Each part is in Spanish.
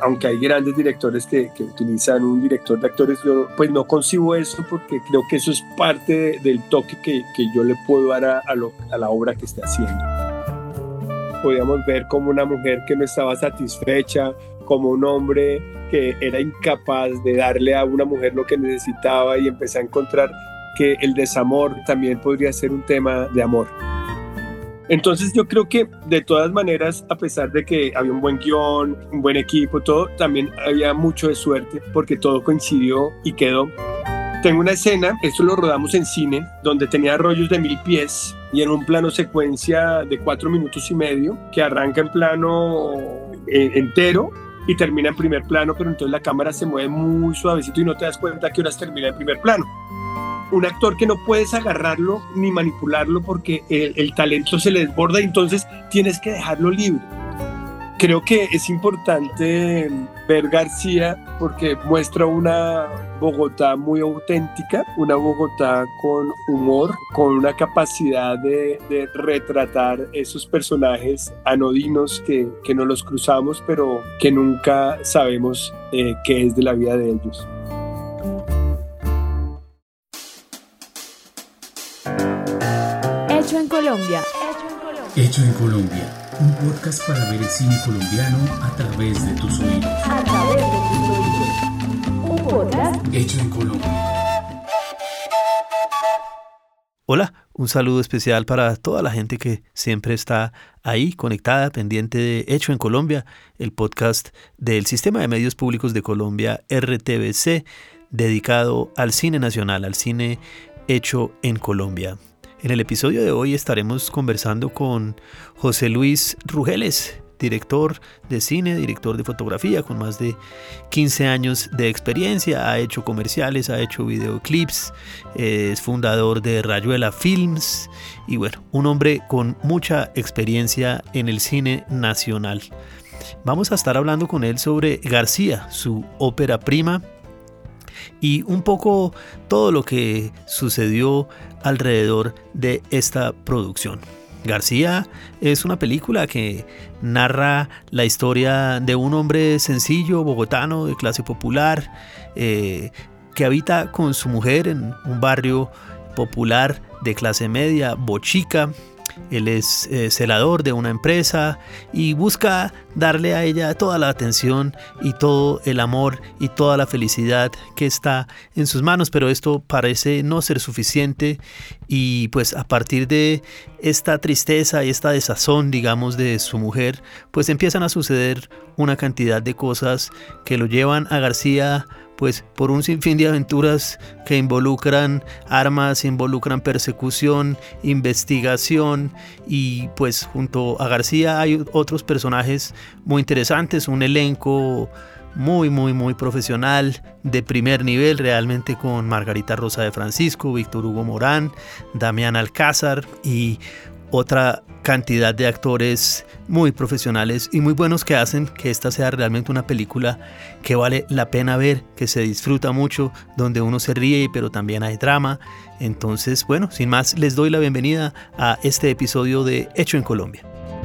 aunque hay grandes directores que utilizan un director de actores, yo pues no concibo eso porque creo que eso es parte del toque que yo le puedo dar a la obra que esté haciendo. Podíamos ver como una mujer que no estaba satisfecha, como un hombre que era incapaz de darle a una mujer lo que necesitaba, y empecé a encontrar que el desamor también podría ser un tema de amor. Entonces yo creo que de todas maneras, a pesar de que había un buen guión, un buen equipo, todo, también había mucho de suerte porque todo coincidió y quedó. Tengo una escena, esto lo rodamos en cine, donde tenía rollos de 1000 pies y en un plano secuencia de 4 minutos y medio, que arranca en plano entero y termina en primer plano, pero entonces la cámara se mueve muy suavecito y no te das cuenta a qué horas termina el primer plano. Un actor que no puedes agarrarlo ni manipularlo porque el talento se le desborda y entonces tienes que dejarlo libre. Creo que es importante ver García porque muestra una Bogotá muy auténtica, una Bogotá con humor, con una capacidad de retratar esos personajes anodinos que no los cruzamos, pero que nunca sabemos qué es de la vida de ellos. Hecho en Colombia. Hecho en Colombia, un podcast para ver el cine colombiano a través de tus oídos. Un podcast Hecho en Colombia. Hola, un saludo especial para toda la gente que siempre está ahí conectada, pendiente de Hecho en Colombia, el podcast del Sistema de Medios Públicos de Colombia, RTBC, dedicado al cine nacional, al cine hecho en Colombia. En el episodio de hoy estaremos conversando con José Luis Rugeles, director de cine, director de fotografía con más de 15 años de experiencia. Ha hecho comerciales, ha hecho videoclips, es fundador de Rayuela Films y bueno, un hombre con mucha experiencia en el cine nacional. Vamos a estar hablando con él sobre García, su ópera prima, y un poco todo lo que sucedió alrededor de esta producción. García es una película que narra la historia de un hombre sencillo, bogotano, de clase popular, que habita con su mujer en un barrio popular de clase media, Bochica. Él es celador de una empresa y busca darle a ella toda la atención y todo el amor y toda la felicidad que está en sus manos, pero esto parece no ser suficiente y pues a partir de esta tristeza y esta desazón, digamos, de su mujer, pues empiezan a suceder una cantidad de cosas que lo llevan a García pues por un sinfín de aventuras que involucran armas, involucran persecución, investigación, y pues junto a García hay otros personajes muy interesantes, un elenco muy profesional, de primer nivel realmente, con Margarita Rosa de Francisco, Víctor Hugo Morán, Damián Alcázar y otra cantidad de actores muy profesionales y muy buenos que hacen que esta sea realmente una película que vale la pena ver, que se disfruta mucho, donde uno se ríe pero también hay drama. Entonces, bueno, sin más, les doy la bienvenida a este episodio de Hecho en Colombia.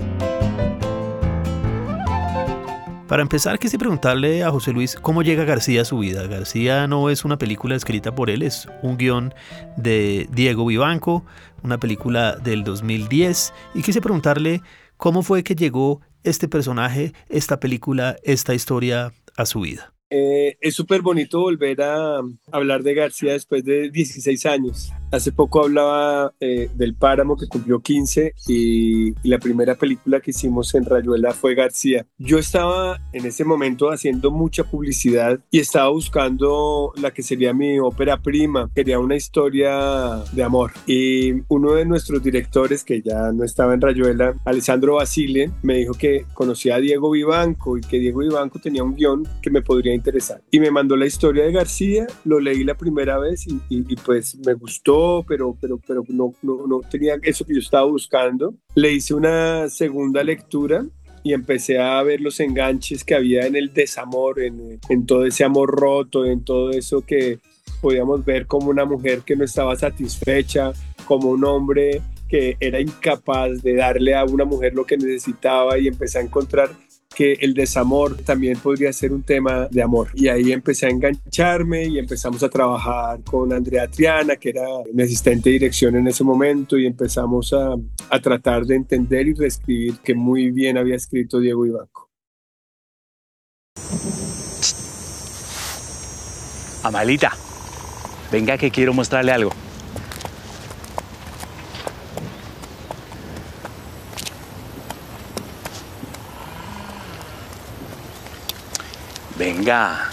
Para empezar, quise preguntarle a José Luis cómo llega García a su vida. García no es una película escrita por él, es un guión de Diego Vivanco, una película del 2010. Y quise preguntarle cómo fue que llegó este personaje, esta película, esta historia a su vida. Es súper bonito volver a hablar de García después de 16 años. Hace poco hablaba del Páramo, que cumplió 15, y la primera película que hicimos en Rayuela fue García. Yo estaba en ese momento haciendo mucha publicidad y estaba buscando la que sería mi ópera prima. Quería una historia de amor. Y uno de nuestros directores, que ya no estaba en Rayuela, Alessandro Basile, me dijo que conocía a Diego Vivanco y que Diego Vivanco tenía un guión que me podría interesar. Y me mandó la historia de García, lo leí la primera vez y pues me gustó, pero no tenía eso que yo estaba buscando. Le hice una segunda lectura y empecé a ver los enganches que había en el desamor, en todo ese amor roto, en todo eso que podíamos ver como una mujer que no estaba satisfecha, como un hombre que era incapaz de darle a una mujer lo que necesitaba, y empecé a encontrar que el desamor también podría ser un tema de amor. Y ahí empecé a engancharme y empezamos a trabajar con Andrea Triana, que era mi asistente de dirección en ese momento, y empezamos a tratar de entender y reescribir, que muy bien había escrito Diego Vivanco. Amalita, venga que quiero mostrarle algo. Venga.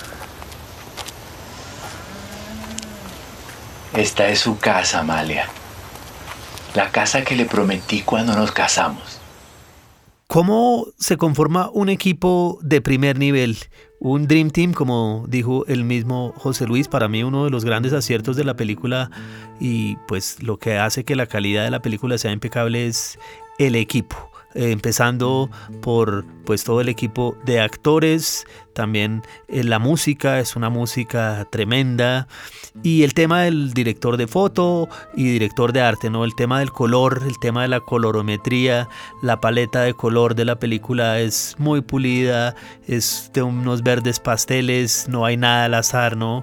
Esta es su casa, Amalia. La casa que le prometí cuando nos casamos. ¿Cómo se conforma un equipo de primer nivel? Un Dream Team, como dijo el mismo José Luis, para mí uno de los grandes aciertos de la película, y pues lo que hace que la calidad de la película sea impecable es el equipo. Empezando por pues todo el equipo de actores, también la música es una música tremenda, y el tema del director de foto y director de arte, ¿no? El tema del color, el tema de la colorometría, la paleta de color de la película es muy pulida, es de unos verdes pasteles, no hay nada al azar, ¿no?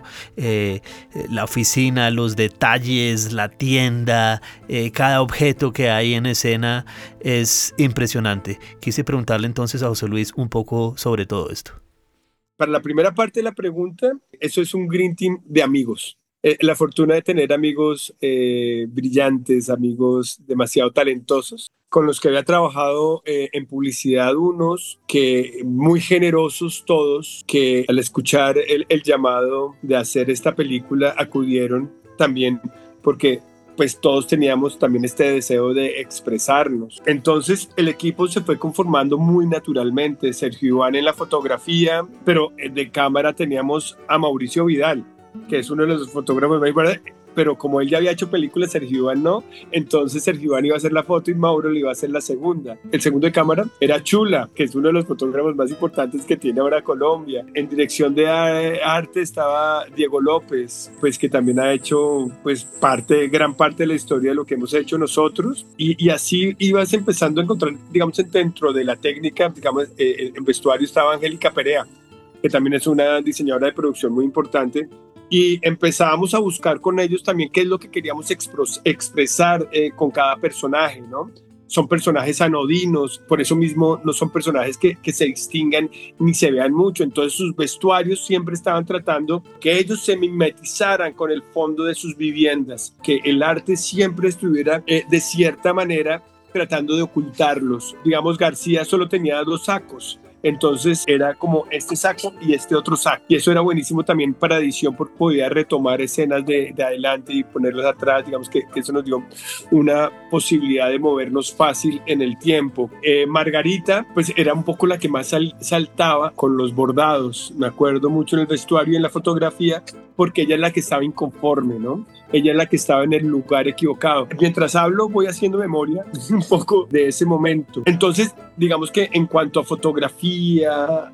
La oficina, los detalles, la tienda, cada objeto que hay en escena es impresionante. Quise preguntarle entonces a José Luis un poco sobre todo esto. Para la primera parte de la pregunta, eso es un Green Team de amigos. La fortuna de tener amigos brillantes, amigos demasiado talentosos, con los que había trabajado en publicidad, unos que muy generosos todos, que al escuchar el llamado de hacer esta película acudieron también porque pues todos teníamos también este deseo de expresarnos. Entonces el equipo se fue conformando muy naturalmente. Sergio Iván en la fotografía, pero de cámara teníamos a Mauricio Vidal, que es uno de los fotógrafos más importantes, pero como él ya había hecho películas, Sergio Iván no, entonces Sergio Iván iba a hacer la foto y Mauro le iba a hacer la segunda. El segundo de cámara era Chula, que es uno de los fotógrafos más importantes que tiene ahora Colombia. En dirección de arte estaba Diego López, pues que también ha hecho pues gran parte de la historia de lo que hemos hecho nosotros, y así ibas empezando a encontrar, digamos, dentro de la técnica, digamos, en vestuario estaba Angélica Perea, que también es una diseñadora de producción muy importante, y empezábamos a buscar con ellos también qué es lo que queríamos expresar con cada personaje, ¿no? Son personajes anodinos, por eso mismo no son personajes que se distingan ni se vean mucho, entonces sus vestuarios siempre estaban tratando que ellos se mimetizaran con el fondo de sus viviendas, que el arte siempre estuviera de cierta manera tratando de ocultarlos. Digamos, García solo tenía 2 sacos, entonces era como este saco y este otro saco, y eso era buenísimo también para edición porque podía retomar escenas de adelante y ponerlas atrás. Digamos que eso nos dio una posibilidad de movernos fácil en el tiempo. Margarita pues era un poco la que más saltaba con los bordados, me acuerdo mucho en el vestuario y en la fotografía, porque ella es la que estaba inconforme, ¿no? Ella es la que estaba en el lugar equivocado. Mientras hablo voy haciendo memoria un poco de ese momento. Entonces, digamos que en cuanto a fotografía,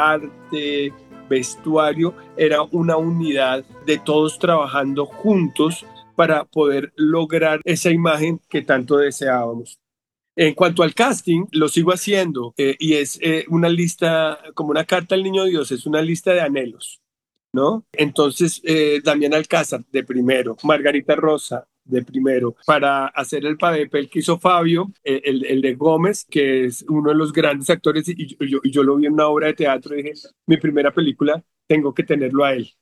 arte, vestuario, era una unidad de todos trabajando juntos para poder lograr esa imagen que tanto deseábamos. En cuanto al casting, lo sigo haciendo y es una lista, como una carta al niño Dios, es una lista de anhelos, ¿no? Entonces, Damián Alcázar, de primero, Margarita Rosa, de primero, para hacer el papel que hizo Fabio, el de Gómez, que es uno de los grandes actores, y yo lo vi en una obra de teatro y dije, mi primera película, tengo que tenerlo a él.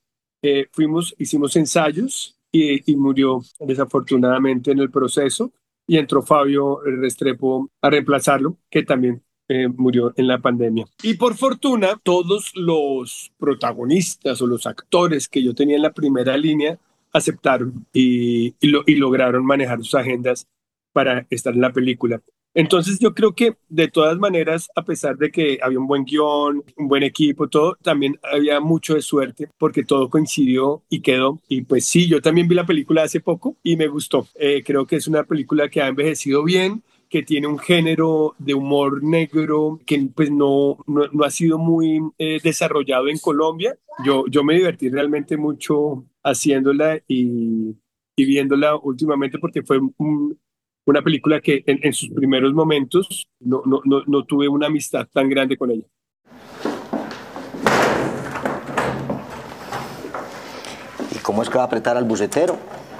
Hicimos ensayos y murió desafortunadamente en el proceso, y entró Fabio Restrepo a reemplazarlo, que también murió en la pandemia. Y por fortuna, todos los protagonistas o los actores que yo tenía en la primera línea aceptaron y lograron manejar sus agendas para estar en la película. Entonces yo creo que de todas maneras, a pesar de que había un buen guión, un buen equipo, todo, también había mucho de suerte porque todo coincidió y quedó. Y pues sí, yo también vi la película hace poco y me gustó. Creo que es una película que ha envejecido bien, que tiene un género de humor negro que pues no ha sido muy desarrollado en Colombia. Yo me divertí realmente mucho haciéndola y viéndola últimamente porque fue una película que en sus primeros momentos no tuve una amistad tan grande con ella. cómo es que va a apretar al bucetero?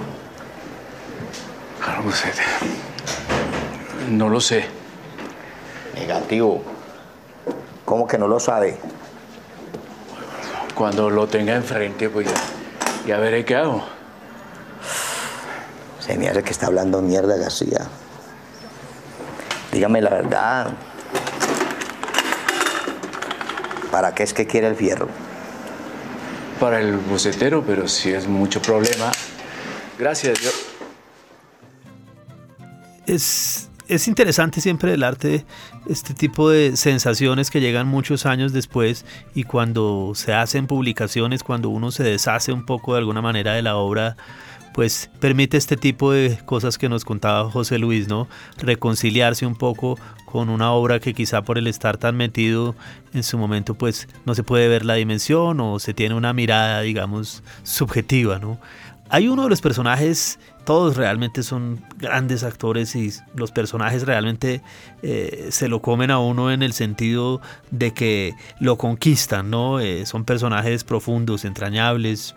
Al bucetero. No lo sé. Negativo. ¿Cómo que no lo sabe? Cuando lo tenga enfrente, pues ya veré qué hago. Se me hace que está hablando mierda, García. Dígame la verdad. ¿Para qué es que quiere el fierro? Para el bucetero, pero si es mucho problema. Gracias, yo... Es interesante siempre el arte, este tipo de sensaciones que llegan muchos años después y cuando se hacen publicaciones, cuando uno se deshace un poco de alguna manera de la obra, pues permite este tipo de cosas que nos contaba José Luis, ¿no? Reconciliarse un poco con una obra que quizá por el estar tan metido en su momento pues no se puede ver la dimensión o se tiene una mirada, digamos, subjetiva, ¿no? Hay uno de los personajes, todos realmente son grandes actores y los personajes realmente se lo comen a uno en el sentido de que lo conquistan, ¿no? Son personajes profundos, entrañables.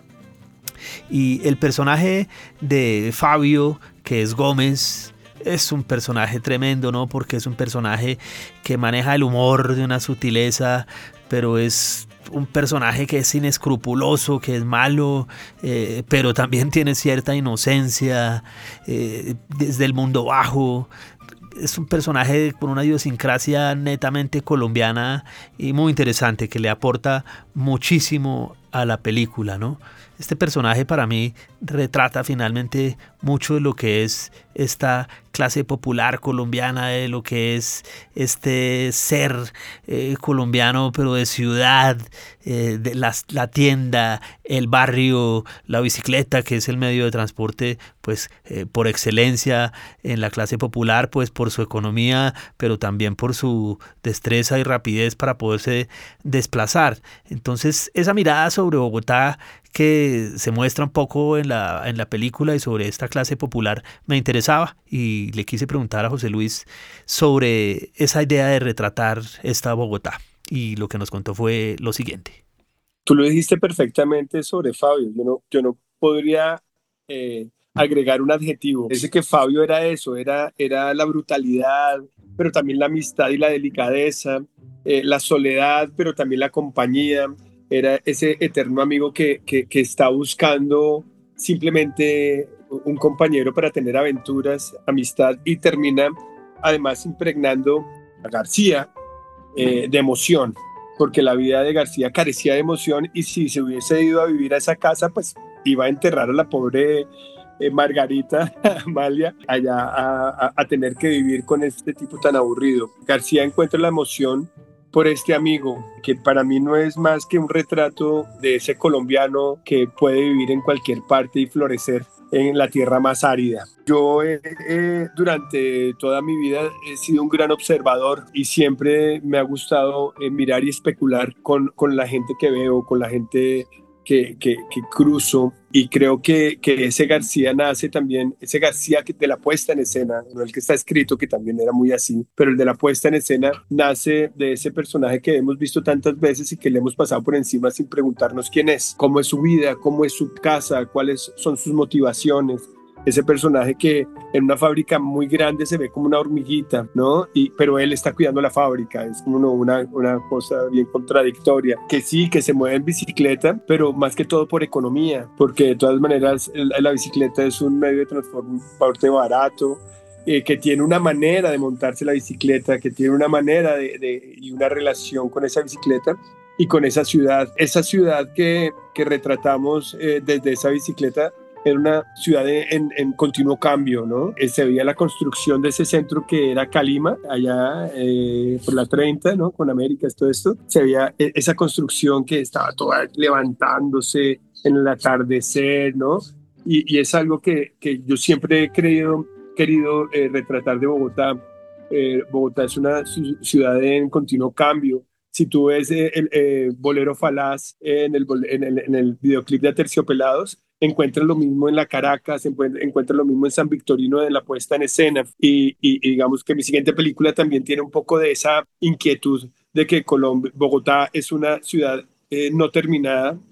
Y el personaje de Fabio, que es Gómez, es un personaje tremendo, ¿no? Porque es un personaje que maneja el humor de una sutileza, pero es un personaje que es inescrupuloso, que es malo, pero también tiene cierta inocencia, desde el mundo bajo. Es un personaje con una idiosincrasia netamente colombiana y muy interesante, que le aporta muchísimo a la película, ¿no? Este personaje para mí retrata finalmente mucho de lo que es esta clase popular colombiana, de lo que es este ser colombiano pero de ciudad, de la tienda, el barrio, la bicicleta, que es el medio de transporte pues por excelencia en la clase popular, pues por su economía, pero también por su destreza y rapidez para poderse desplazar. Entonces esa mirada sobre Bogotá que se muestra un poco en la película y sobre esta clase popular me interesaba y le quise preguntar a José Luis sobre esa idea de retratar esta Bogotá y lo que nos contó fue lo siguiente. Tú lo dijiste perfectamente sobre Fabio. Yo no podría agregar un adjetivo. Es que Fabio era eso, era la brutalidad, pero también la amistad y la delicadeza, la soledad, pero también la compañía. Era ese eterno amigo que está buscando simplemente un compañero para tener aventuras, amistad, y termina además impregnando a García de emoción, porque la vida de García carecía de emoción y si se hubiese ido a vivir a esa casa, pues iba a enterrar a la pobre Margarita Amalia allá a tener que vivir con este tipo tan aburrido. García encuentra la emoción por este amigo, que para mí no es más que un retrato de ese colombiano que puede vivir en cualquier parte y florecer en la tierra más árida. Yo durante toda mi vida he sido un gran observador y siempre me ha gustado mirar y especular con la gente que veo, con la gente que cruzo, y creo que ese García nace también, ese García de la puesta en escena, no el que está escrito, que también era muy así, pero el de la puesta en escena nace de ese personaje que hemos visto tantas veces y que le hemos pasado por encima sin preguntarnos quién es, cómo es su vida, cómo es su casa, cuáles son sus motivaciones. Ese personaje que en una fábrica muy grande se ve como una hormiguita, ¿no? Pero él está cuidando la fábrica, es como una cosa bien contradictoria, que sí, que se mueve en bicicleta, pero más que todo por economía, porque de todas maneras la bicicleta es un medio de transporte barato, que tiene una manera de montarse la bicicleta, que tiene una manera y una relación con esa bicicleta y con esa ciudad que retratamos desde esa bicicleta. Era una ciudad en continuo cambio, ¿no? Se veía la construcción de ese centro que era Calima, allá por la 30, ¿no? Con Américas, todo esto. Se veía esa construcción que estaba toda levantándose en el atardecer, ¿no? Y es algo que yo siempre he querido retratar de Bogotá. Bogotá es una ciudad en continuo cambio. Si tú ves el Bolero Falaz en el videoclip de Aterciopelados, encuentras lo mismo en la Caracas, encuentras lo mismo en San Victorino en la puesta en escena. Y digamos que mi siguiente película también tiene un poco de esa inquietud de que Bogotá es una ciudad no terminada,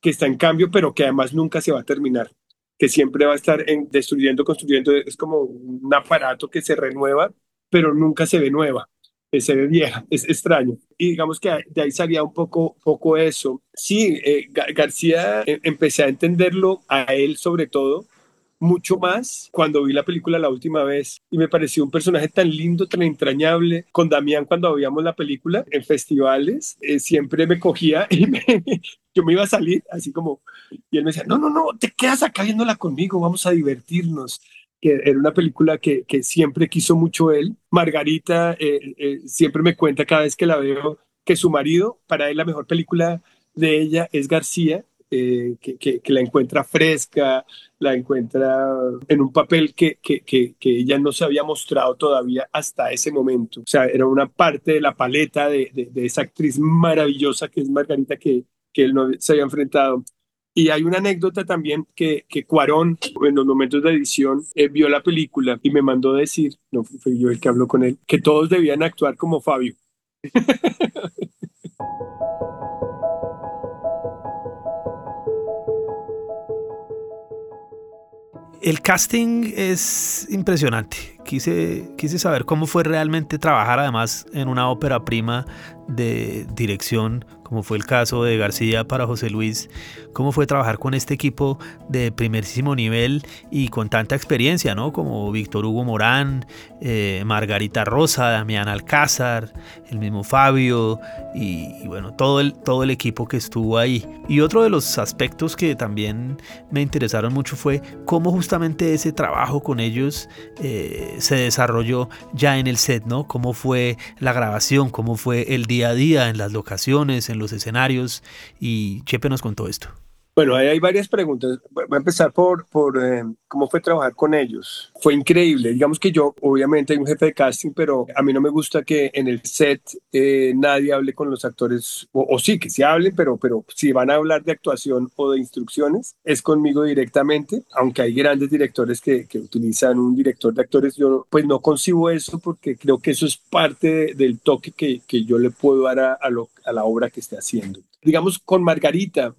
que está en cambio, pero que además nunca se va a terminar, que siempre va a estar destruyendo, construyendo. Es como un aparato que se renueva, pero nunca se ve nueva, se ve vieja, es extraño. Y digamos que de ahí salía poco eso. Sí, García, empecé a entenderlo a él sobre todo mucho más cuando vi la película la última vez y me pareció un personaje tan lindo, tan entrañable. Con Damián, cuando veíamos la película en festivales, siempre me cogía y yo me iba a salir así como, y él me decía, no, no, no, te quedas acá viéndola conmigo, vamos a divertirnos. Que era una película que siempre quiso mucho él. Margarita siempre me cuenta cada vez que la veo que su marido, para él la mejor película de ella es García, que la encuentra fresca, la encuentra en un papel que ella no se había mostrado todavía hasta ese momento. O sea, era una parte de la paleta de esa actriz maravillosa que es Margarita, que él no se había enfrentado. Y hay una anécdota también que Cuarón, en los momentos de edición, vio la película y me mandó decir, no fui yo el que habló con él, que todos debían actuar como Fabio. El casting es impresionante. Quise saber cómo fue realmente trabajar además en una ópera prima de dirección, como fue el caso de García para José Luis. Cómo fue trabajar con este equipo de primerísimo nivel y con tanta experiencia, ¿no? Como Víctor Hugo Morán, Margarita Rosa, Damián Alcázar, el mismo Fabio y bueno, todo el equipo que estuvo ahí. Y otro de los aspectos que también me interesaron mucho fue cómo justamente ese trabajo con ellos se desarrolló ya en el set, ¿no? Cómo fue la grabación, cómo fue el día a día en las locaciones, en los escenarios, y Chepe nos contó esto. Bueno, ahí hay varias preguntas. Voy a empezar por cómo fue trabajar con ellos. Fue increíble. Digamos que yo, obviamente, hay un jefe de casting, pero a mí no me gusta que en el set nadie hable con los actores, o sí, que sí hablen, pero si van a hablar de actuación o de instrucciones, es conmigo directamente, aunque hay grandes directores que utilizan un director de actores. Yo pues no concibo eso porque creo que eso es parte del toque que yo le puedo dar a la obra que esté haciendo. Digamos, con Margarita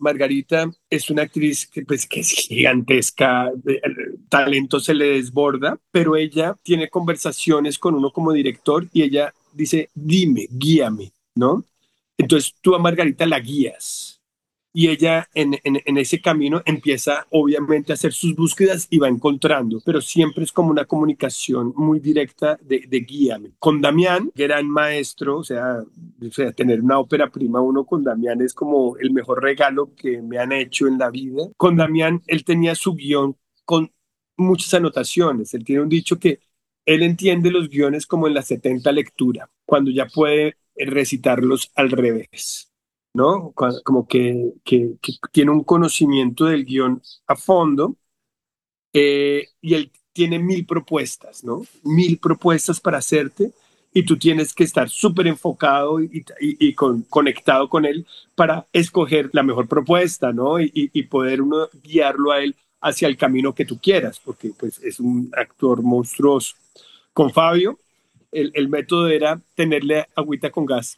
es una actriz que es gigantesca, el talento se le desborda, pero ella tiene conversaciones con uno como director y ella dice, dime, guíame, ¿no? Entonces tú a Margarita la guías y ella en ese camino empieza obviamente a hacer sus búsquedas y va encontrando, pero siempre es como una comunicación muy directa de guíame. Con Damián, gran maestro, o sea, tener una ópera prima uno con Damián es como el mejor regalo que me han hecho en la vida. Con Damián, él tenía su guión con muchas anotaciones. Él tiene un dicho que él entiende los guiones como en la 70 lectura, cuando ya puede recitarlos al revés, ¿no? Como que tiene un conocimiento del guión a fondo, y él tiene 1000 propuestas, ¿no? 1000 propuestas para hacerte y tú tienes que estar súper enfocado y conectado con él para escoger la mejor propuesta, ¿no? Y poder uno guiarlo a él hacia el camino que tú quieras, porque pues es un actor monstruoso. Con Fabio, el método era tenerle agüita con gas.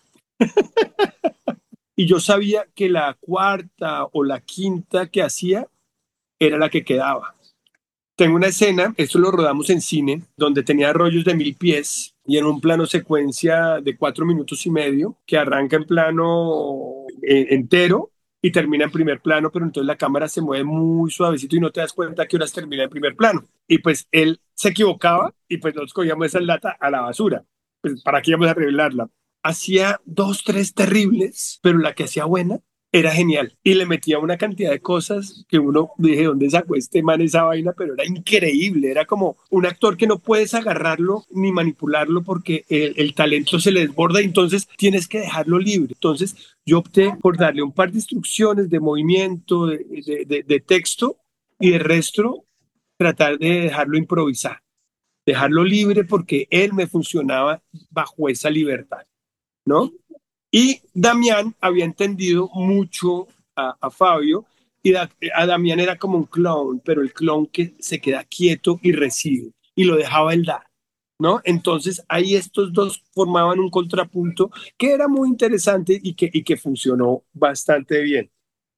Y yo sabía que la cuarta o la quinta que hacía era la que quedaba. Tengo una escena, esto lo rodamos en cine, donde tenía rollos de 1000 pies y en un plano secuencia de 4 minutos y medio, que arranca en plano entero y termina en primer plano, pero entonces la cámara se mueve muy suavecito y no te das cuenta a qué horas termina en primer plano. Y pues él se equivocaba y pues nosotros cogíamos esa lata a la basura. Pues ¿para qué íbamos a revelarla? Hacía 2, 3 terribles, pero la que hacía buena era genial. Y le metía una cantidad de cosas que uno dije, ¿dónde sacó este man esa vaina? Pero era increíble. Era como un actor que no puedes agarrarlo ni manipularlo porque el talento se le desborda y entonces tienes que dejarlo libre. Entonces yo opté por darle un par de instrucciones de movimiento, de texto y de resto tratar de dejarlo improvisar, dejarlo libre porque él me funcionaba bajo esa libertad, ¿no? Y Damián había entendido mucho a Fabio y a Damián era como un clown, pero el clown que se queda quieto y recibe y lo dejaba él dar, ¿no? Entonces ahí estos dos formaban un contrapunto que era muy interesante y que funcionó bastante bien.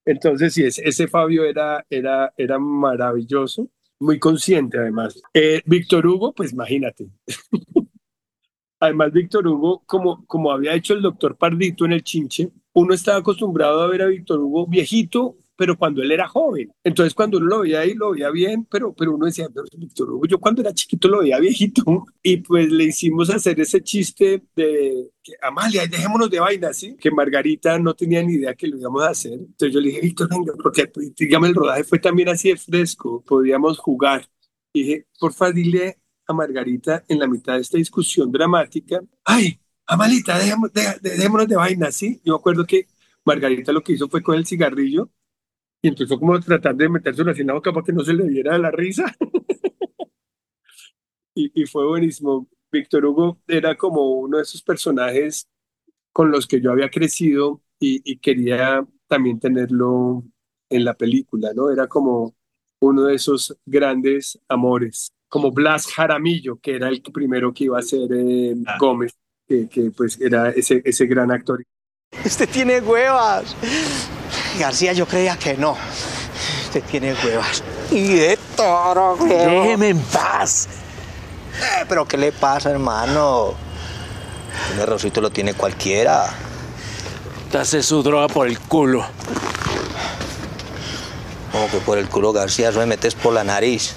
Entonces, sí, ese Fabio era maravilloso, muy consciente además. Víctor Hugo, pues imagínate. Además, Víctor Hugo, como había hecho el doctor Pardito en el Chinche, uno estaba acostumbrado a ver a Víctor Hugo viejito, pero cuando él era joven. Entonces, cuando uno lo veía ahí, lo veía bien, pero uno decía, "Pero Víctor Hugo, yo cuando era chiquito lo veía viejito". Y pues le hicimos hacer ese chiste de que, Amalia, dejémonos de vainas, ¿sí? Que Margarita no tenía ni idea que lo íbamos a hacer. Entonces yo le dije, Víctor, venga, porque pues, digamos, el rodaje fue también así de fresco, podíamos jugar. Y dije, porfa, dile a Margarita en la mitad de esta discusión dramática, ay, Amalita, dejémonos de vainas, ¿sí? Yo me acuerdo que Margarita lo que hizo fue con el cigarrillo y empezó como a tratar de metérselo así en la boca para que no se le diera la risa. Y fue buenísimo. Víctor Hugo era como uno de esos personajes con los que yo había crecido y quería también tenerlo en la película, ¿no? Era como uno de esos grandes amores, como Blas Jaramillo, que era el primero que iba a ser Gómez, que pues era ese gran actor. Usted tiene huevas. García, yo creía que no. Usted tiene huevas. Y de toro, huevón. Déjeme en paz. Pero ¿qué le pasa, hermano? Un errorcito lo tiene cualquiera. Te hace su droga por el culo. ¿Cómo que por el culo, García? Eso me metes por la nariz.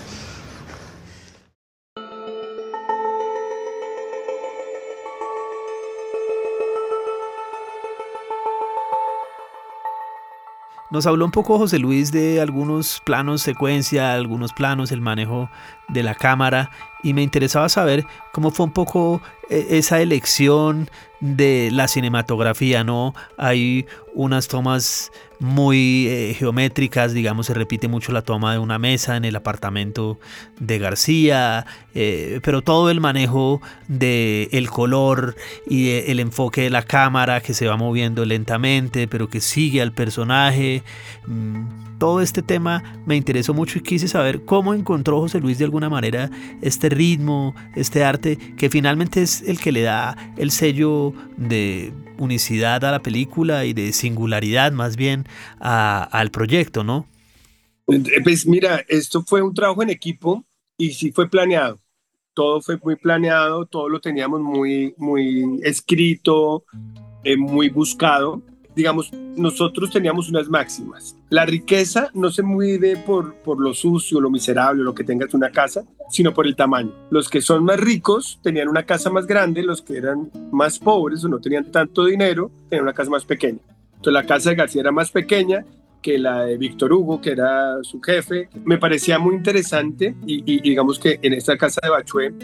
Nos habló un poco José Luis de algunos planos secuencia, algunos planos, el manejo de la cámara, y me interesaba saber cómo fue un poco esa elección de la cinematografía, ¿no? Hay unas tomas muy geométricas, digamos, se repite mucho la toma de una mesa en el apartamento de García, pero todo el manejo del color y el enfoque de la cámara que se va moviendo lentamente, pero que sigue al personaje. Todo este tema me interesó mucho y quise saber cómo encontró José Luis de alguna manera este ritmo, este arte, que finalmente es el que le da el sello de unicidad a la película y de singularidad más bien al proyecto, ¿no? Pues mira, esto fue un trabajo en equipo y sí fue planeado. Todo fue muy planeado, todo lo teníamos muy escrito, muy buscado. Digamos, nosotros teníamos unas máximas. La riqueza no se mide por lo sucio, lo miserable, lo que tengas una casa, sino por el tamaño. Los que son más ricos tenían una casa más grande, los que eran más pobres o no tenían tanto dinero tenían una casa más pequeña. Entonces la casa de García era más pequeña que la de Víctor Hugo, que era su jefe. Me parecía muy interesante y digamos que en esta casa de Bachué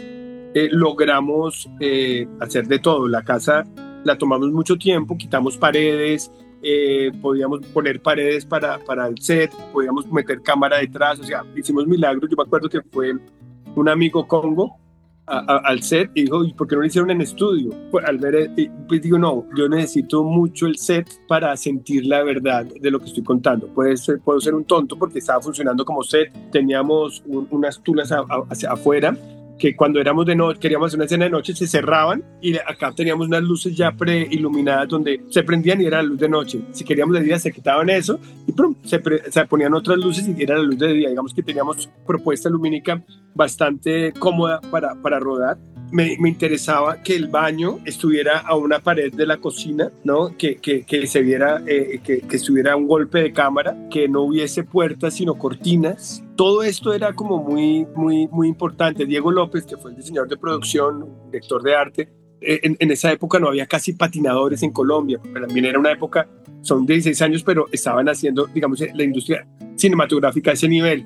logramos hacer de todo. La casa la tomamos mucho tiempo, quitamos paredes, podíamos poner paredes para el set, podíamos meter cámara detrás, o sea, hicimos milagros. Yo me acuerdo que fue un amigo Congo al set y dijo, ¿y por qué no lo hicieron en estudio? Pues, al ver, pues digo, no, yo necesito mucho el set para sentir la verdad de lo que estoy contando. Puedo ser un tonto porque estaba funcionando como set, teníamos unas tulas hacia afuera, que cuando éramos de noche, queríamos hacer una escena de noche, se cerraban y acá teníamos unas luces ya preiluminadas donde se prendían y era la luz de noche. Si queríamos de día se quitaban eso y ¡prum! Se ponían otras luces y era la luz de día. Digamos que teníamos propuesta lumínica bastante cómoda para rodar. Me interesaba que el baño estuviera a una pared de la cocina, ¿no? Que se viera, que estuviera un golpe de cámara, que no hubiese puertas sino cortinas. Todo esto era como muy importante. Diego López, que fue el diseñador de producción, director de arte, en esa época no había casi patinadores en Colombia. También era una época, son 16 años, pero estaban haciendo, digamos, la industria cinematográfica a ese nivel.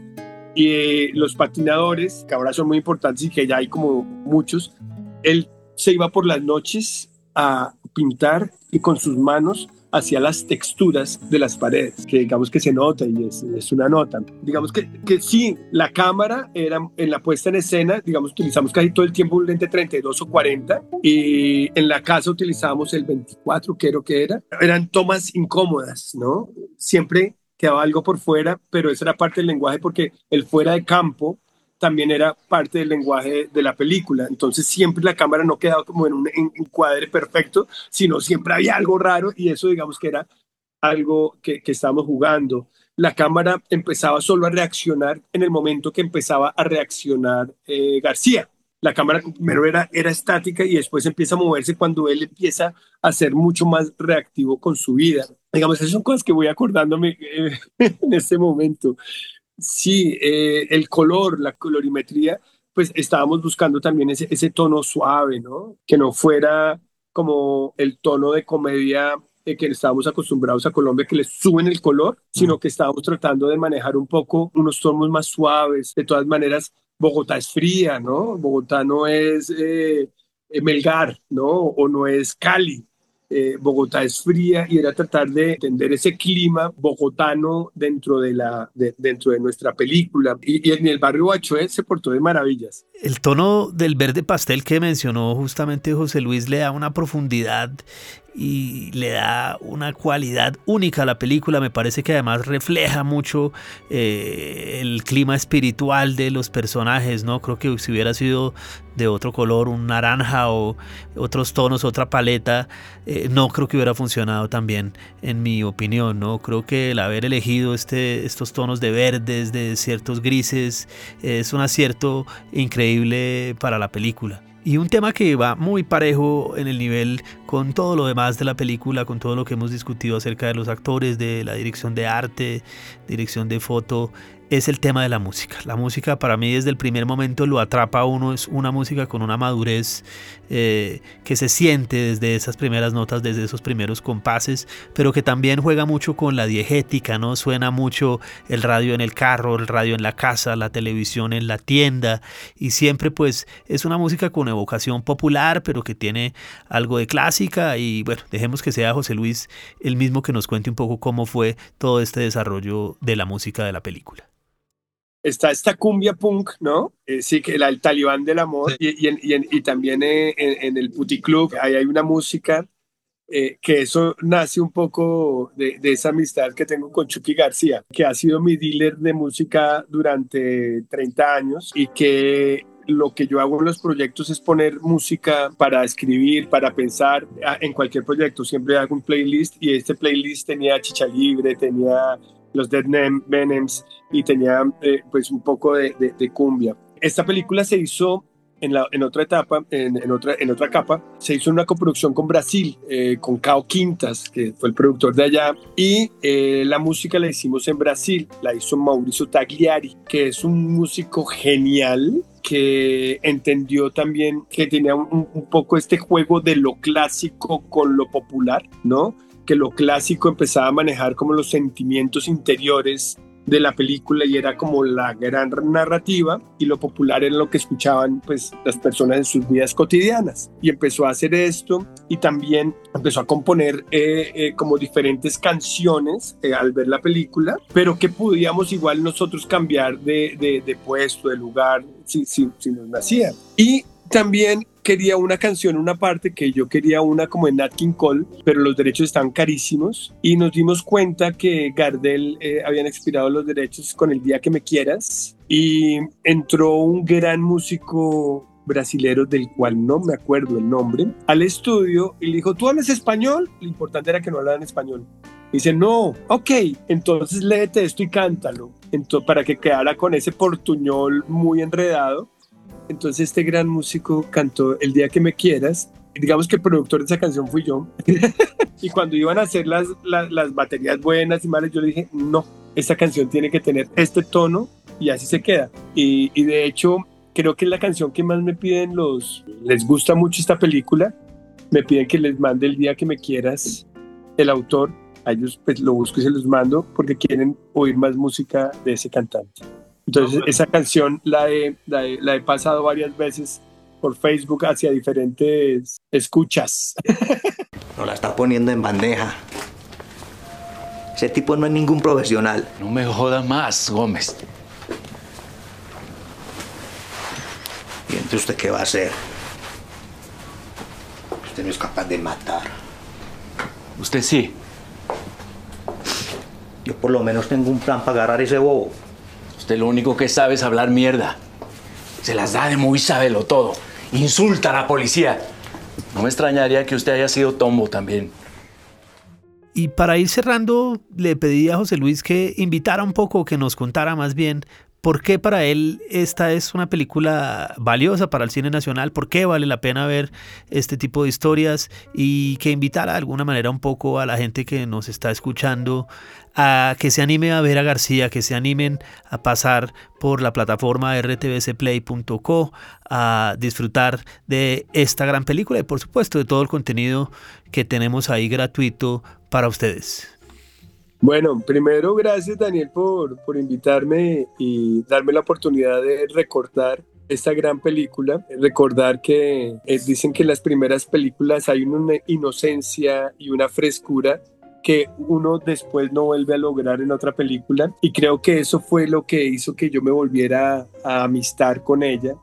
Y los patinadores, que ahora son muy importantes y que ya hay como muchos, él se iba por las noches a pintar y con sus manos hacía las texturas de las paredes, que digamos que se nota y es una nota. Digamos que sí, la cámara era en la puesta en escena, digamos, utilizamos casi todo el tiempo un lente 32 o 40 y en la casa utilizábamos el 24, creo que era. Eran tomas incómodas, ¿no? Siempre quedaba algo por fuera, pero eso era parte del lenguaje porque el fuera de campo también era parte del lenguaje de la película. Entonces siempre la cámara no quedaba como en un encuadre perfecto, sino siempre había algo raro y eso digamos que era algo que estábamos jugando. La cámara empezaba solo a reaccionar en el momento que empezaba a reaccionar García. La cámara primero era estática y después empieza a moverse cuando él empieza a ser mucho más reactivo con su vida. Digamos, esas son cosas que voy acordándome en este momento. Sí, el color, la colorimetría, pues estábamos buscando también ese tono suave, ¿no? Que no fuera como el tono de comedia que estábamos acostumbrados a Colombia, que le suben el color, sino que estábamos tratando de manejar un poco unos tonos más suaves. De todas maneras, Bogotá es fría, ¿no? Bogotá no es Melgar, ¿no? O no es Cali. Bogotá es fría y era tratar de entender ese clima bogotano dentro de nuestra película. Y en el barrio Bachoé se portó de maravillas. El tono del verde pastel que mencionó justamente José Luis le da una profundidad y le da una cualidad única a la película. Me parece que además refleja mucho el clima espiritual de los personajes, ¿no? Creo que si hubiera sido de otro color, un naranja o otros tonos, otra paleta, no creo que hubiera funcionado tan bien, en mi opinión, ¿no? Creo que el haber elegido estos tonos de verdes, de ciertos grises, es un acierto increíble para la película. Y un tema que va muy parejo en el nivel con todo lo demás de la película, con todo lo que hemos discutido acerca de los actores, de la dirección de arte, dirección de foto, es el tema de la música. La música para mí desde el primer momento lo atrapa a uno, es una música con una madurez que se siente desde esas primeras notas, desde esos primeros compases, pero que también juega mucho con la diegética, ¿no? Suena mucho el radio en el carro, el radio en la casa, la televisión en la tienda, y siempre pues es una música con evocación popular, pero que tiene algo de clásica. Y bueno, dejemos que sea José Luis el mismo que nos cuente un poco cómo fue todo este desarrollo de la música de la película. Está esta cumbia punk, ¿no? Sí, que el Talibán del Amor, sí. Y también en el Puticlub hay una música que eso nace un poco de esa amistad que tengo con Chucky García, que ha sido mi dealer de música durante 30 años y que lo que yo hago en los proyectos es poner música para escribir, para pensar en cualquier proyecto. Siempre hago un playlist y este playlist tenía Chicha Libre, tenía los Dead Venems y tenía pues un poco de cumbia. Esta película se hizo en otra etapa, en otra capa, se hizo una coproducción con Brasil, con Cao Quintas, que fue el productor de allá, y la música la hicimos en Brasil, la hizo Mauricio Tagliari, que es un músico genial, que entendió también que tenía un poco este juego de lo clásico con lo popular, ¿no? Que lo clásico empezaba a manejar como los sentimientos interiores de la película y era como la gran narrativa, y lo popular era lo que escuchaban pues las personas en sus vidas cotidianas, y empezó a hacer esto y también empezó a componer como diferentes canciones al ver la película, pero que podíamos igual nosotros cambiar de puesto, de lugar si nos nacía. Y también quería una canción, una parte que yo quería una como en Nat King Cole, pero los derechos estaban carísimos y nos dimos cuenta que Gardel habían expirado los derechos con El Día que Me Quieras, y entró un gran músico brasilero del cual no me acuerdo el nombre al estudio y le dijo: ¿tú hablas español? Lo importante era que no hablaran español. Dice: no, ok, entonces léete esto y cántalo. Entonces, para que quedara con ese portuñol muy enredado. Entonces este gran músico cantó El Día que Me Quieras. Digamos que el productor de esa canción fui yo. Y cuando iban a hacer las baterías buenas y malas, yo le dije: no, esta canción tiene que tener este tono, y así se queda. Y de hecho creo que es la canción que más me piden les gusta mucho esta película. Me piden que les mande El Día que Me Quieras, el autor. A ellos pues lo busco y se los mando porque quieren oír más música de ese cantante. Entonces esa canción la he pasado varias veces por Facebook hacia diferentes escuchas. Nos la está poniendo en bandeja. Ese tipo no es ningún profesional. No me joda más, Gómez. ¿Y entonces usted qué va a hacer? Usted no es capaz de matar. Usted sí. Yo por lo menos tengo un plan para agarrar ese bobo. Usted lo único que sabe es hablar mierda. Se las da de muy sabelo todo. Insulta a la policía. No me extrañaría que usted haya sido tombo también. Y para ir cerrando, le pedí a José Luis que invitara un poco, que nos contara más bien por qué para él esta es una película valiosa para el cine nacional, por qué vale la pena ver este tipo de historias, y que invitara de alguna manera un poco a la gente que nos está escuchando a que se anime a ver a García, que se animen a pasar por la plataforma rtvcplay.co a disfrutar de esta gran película y por supuesto de todo el contenido que tenemos ahí gratuito para ustedes. Bueno, primero gracias Daniel por invitarme y darme la oportunidad de recordar esta gran película. Recordar que dicen que en las primeras películas hay una inocencia y una frescura que uno después no vuelve a lograr en otra película, y creo que eso fue lo que hizo que yo me volviera a amistar con ella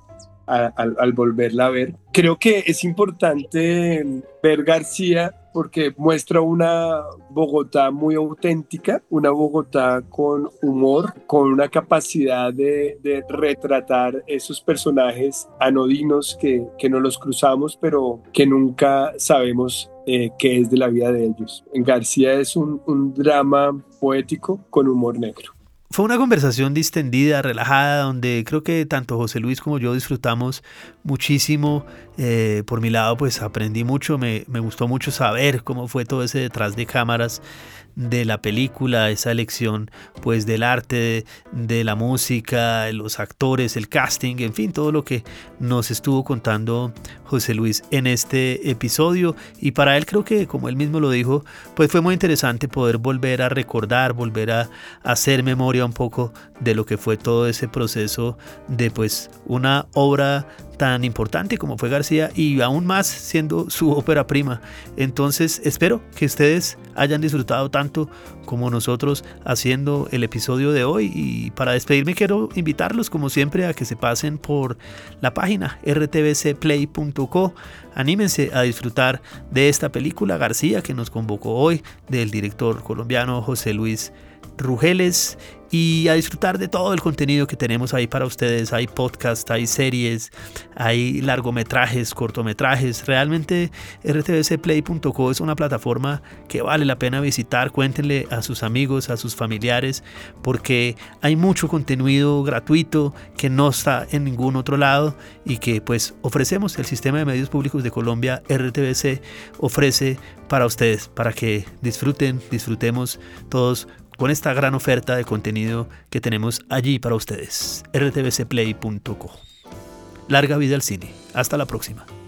al volverla a ver. Creo que es importante ver García porque muestra una Bogotá muy auténtica, una Bogotá con humor, con una capacidad de retratar esos personajes anodinos que no los cruzamos, pero que nunca sabemos qué es de la vida de ellos. En García es un drama poético con humor negro. Fue una conversación distendida, relajada, donde creo que tanto José Luis como yo disfrutamos muchísimo. Por mi lado, pues aprendí mucho, me gustó mucho saber cómo fue todo ese detrás de cámaras de la película, esa elección pues del arte, de la música, los actores, el casting, en fin, todo lo que nos estuvo contando José Luis en este episodio. Y para él, creo que como él mismo lo dijo, pues fue muy interesante poder volver a recordar, volver a hacer memoria un poco de lo que fue todo ese proceso de pues una obra tan importante como fue García, y aún más siendo su ópera prima. Entonces espero que ustedes hayan disfrutado tanto como nosotros haciendo el episodio de hoy, y para despedirme quiero invitarlos como siempre a que se pasen por la página rtvcplay.co. Anímense a disfrutar de esta película García que nos convocó hoy, del director colombiano José Luis Rugeles, y a disfrutar de todo el contenido que tenemos ahí para ustedes. Hay podcasts, hay series, hay largometrajes, cortometrajes. Realmente rtvcplay.co es una plataforma que vale la pena visitar. Cuéntenle a sus amigos, a sus familiares, porque hay mucho contenido gratuito que no está en ningún otro lado y que pues ofrecemos. El Sistema de Medios Públicos de Colombia, RTVC, ofrece para ustedes, para que disfrutemos todos con esta gran oferta de contenido que tenemos allí para ustedes. rtvcplay.co. Larga vida al cine. Hasta la próxima.